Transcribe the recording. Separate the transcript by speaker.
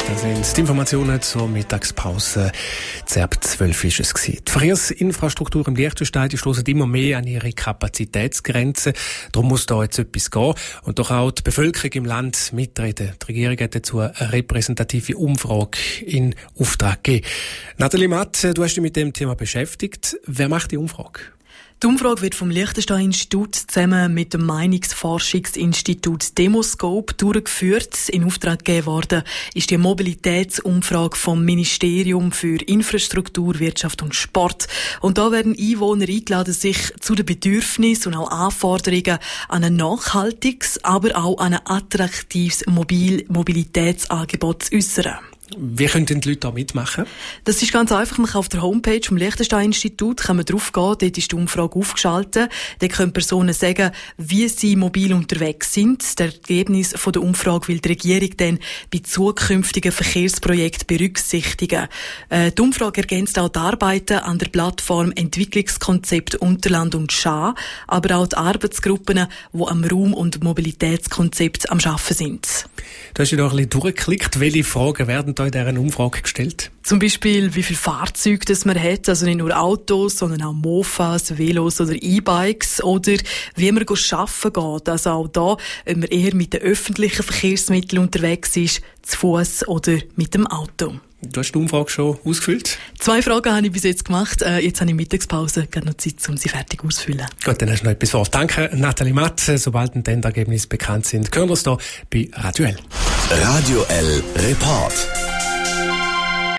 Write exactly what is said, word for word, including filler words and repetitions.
Speaker 1: Das sind die Informationen zur Mittagspause. Ab zwölf war es. Die Verkehrsinfrastruktur im Liechtenstein stößt immer mehr an ihre Kapazitätsgrenzen. Darum muss da jetzt etwas gehen. Und doch auch die Bevölkerung im Land mitreden. Die Regierung hat dazu eine repräsentative Umfrage in Auftrag gegeben. Nathalie Matt, du hast dich mit dem Thema beschäftigt. Wer macht die Umfrage?
Speaker 2: Die Umfrage wird vom Liechtenstein-Institut zusammen mit dem Meinungsforschungsinstitut Demoscope durchgeführt. In Auftrag gegeben worden ist die Mobilitätsumfrage vom Ministerium für Infrastruktur, Wirtschaft und Sport. Und da werden Einwohner eingeladen, sich zu den Bedürfnissen und auch Anforderungen an ein nachhaltiges, aber auch an ein attraktives Mobil- Mobilitätsangebot zu äußern.
Speaker 1: Wie können denn die Leute da mitmachen?
Speaker 2: Das ist ganz einfach. Man kann auf der Homepage vom Liechtenstein-Institut drauf gehen. Dort ist die Umfrage aufgeschaltet. Dort können Personen sagen, wie sie mobil unterwegs sind. Das Ergebnis von der Umfrage will die Regierung dann bei zukünftigen Verkehrsprojekten berücksichtigen. Äh, die Umfrage ergänzt auch die Arbeiten an der Plattform Entwicklungskonzept Unterland und Scha, aber auch die Arbeitsgruppen, die am Raum- und Mobilitätskonzept am Arbeiten sind.
Speaker 1: Du hast dich da ein bisschen durchgeklickt. Welche Fragen werden da in dieser Umfrage gestellt?
Speaker 2: Zum Beispiel, wie viele Fahrzeuge das man hat, also nicht nur Autos, sondern auch Mofas, Velos oder E-Bikes, oder wie man arbeiten geht, also auch da, ob man eher mit den öffentlichen Verkehrsmitteln unterwegs ist, zu Fuss oder mit dem Auto.
Speaker 1: Du hast die Umfrage schon ausgefüllt?
Speaker 2: Zwei Fragen habe ich bis jetzt gemacht. Äh, jetzt habe ich Mittagspause, gerade noch Zeit, um sie fertig auszufüllen.
Speaker 1: Gut, dann hast du noch etwas vor. Danke, Nathalie Matt. Sobald die Endergebnisse bekannt sind, hören wir uns hier bei Radio L.
Speaker 3: Radio L Report.